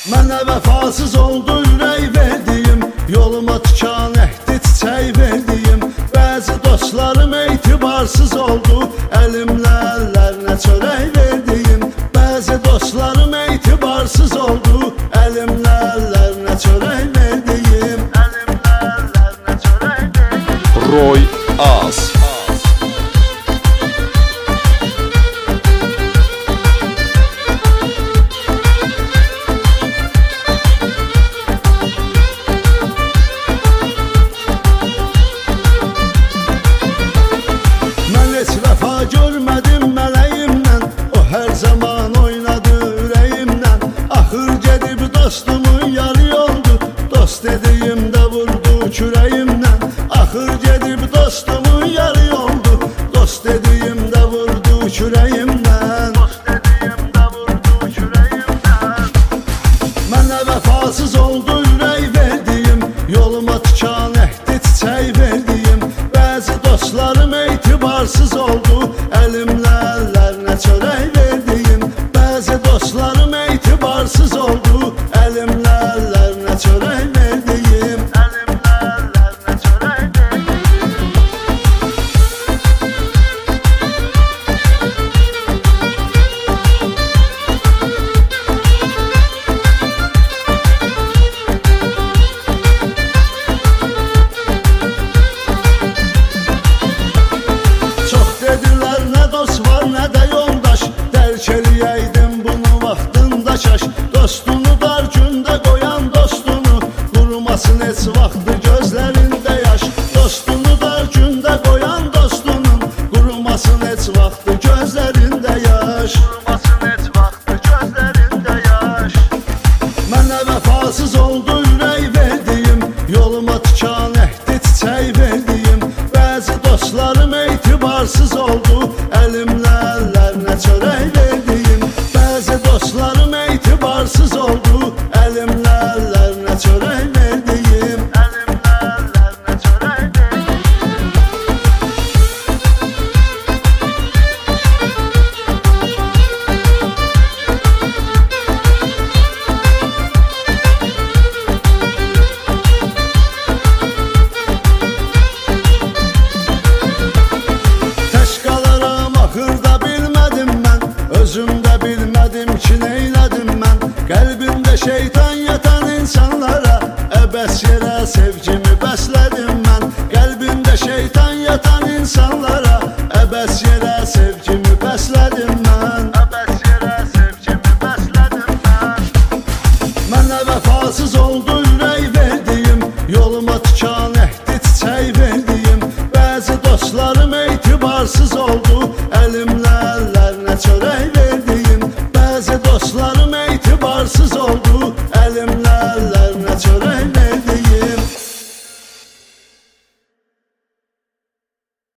Mənə vəfasız oldu ürək verdiyim, yoluma tikan əhdi çiçək verdiyim. Bəzi dostlarım etibarsız oldu, əlimlə əllərinə çörək verdiyim. Bəzi dostlarım etibarsız oldu, əlimlə əllərinə çörək verdiyim. Əlimlə əllərinə çörək verdiyim. Roy Az. Görmədim mələyimlə, o hər zaman oynadı ürəyimlə. Axır gedib dostumun yarı oldu, dost dediyimdə vurdu kürəyimlə. Axır gedib dostumun yarı oldu, dost dediyimdə vurdu kürəyimlə. Mənə vəfasız oldu ürək verdiyim, yoluma tikan əhdi çiçək verdiyim. Bəzi dostlarım etibarsız oldu, əlimlə əllərinə çörək verdiyim. Bəzi dostlarım etibarsız oldu, əlimlə əllərinə çörək verdiyim. Əlimlə əllərinə çörək verdiyim. Dostunu dar gündə qoyan dostunu, qurumasın heç vaxtı gözlərində yaş. Dostunu dar gündə qoyan dostunun, qurumasın heç vaxtı gözlərində yaş. Qurumasın heç vaxtı gözlərində yaş. Mənə vəfasız oldu ürək verdiyim, yoluma tikan əhdi çiçək verdiyim. Bəzi dostlarım etibarsız oldu, əlimlə əllərinə çörək verdiyim. Bəzi dostlarım etibarsız oldu, əlimlə əllərinə çörək verdiyim. Əlimlə əllərinə çörək verdiyim. Təş qalaram axırda bilmədim mən, özümdə bilmədim ki neylədim mən. Qəlbimdə şeytan yatan insanlara əbəs yerə sevgimi bəslədim mən. Qəlbimdə şeytan yatan insanlara əbəs yerə sevgimi bəslədim mən. Əbəs yerə sevgimi bəslədim mən. Mənə vəfasız oldu ürək verdiyim, yoluma tikan əhdi çiçək verdiyim. Bəzi dostlarım etibarsız oldu, əlimlə əllərinə çörək verdiyim. Bəzi dostlarım etibarsız oldu, əlimlə əllərinə çörək